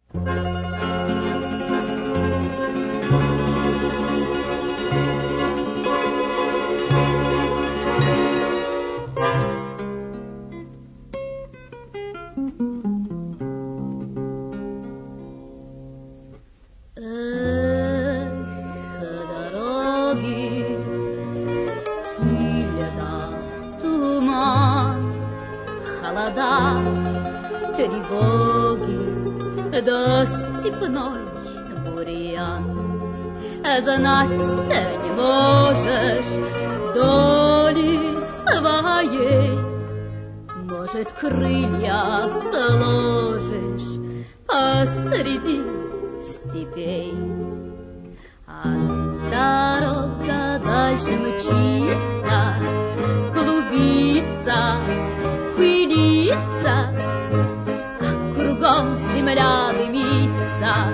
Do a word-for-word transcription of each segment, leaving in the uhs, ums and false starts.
Тревоги до степной бурьян. Знать не можешь доли своей, может, крылья сложишь посреди степей. А дорога дальше мчится, клубится, пылится, кругом земля дымится,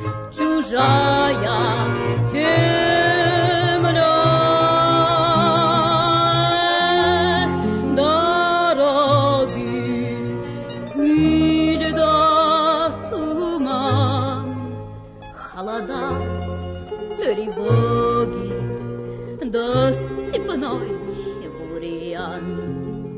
чужая земля. Дороги, пыль да туман, холода, тревоги да степной бурьян.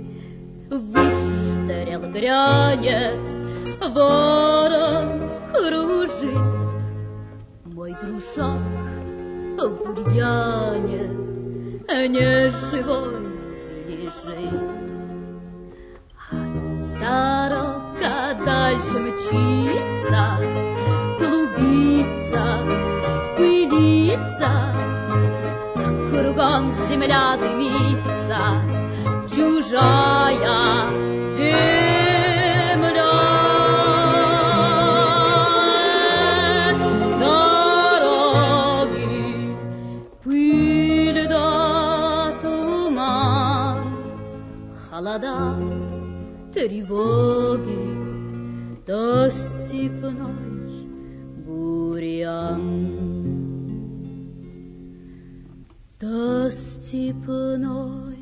Выстрел грянет, ворон кружит, мой дружок в бурьяне не живой лежит. А дорога дальше мчится, клубится, пылится, кругом земля дымится, чужая земля. Дороги, пыль да туман, холода, тревоги да степной бурьян. Да степной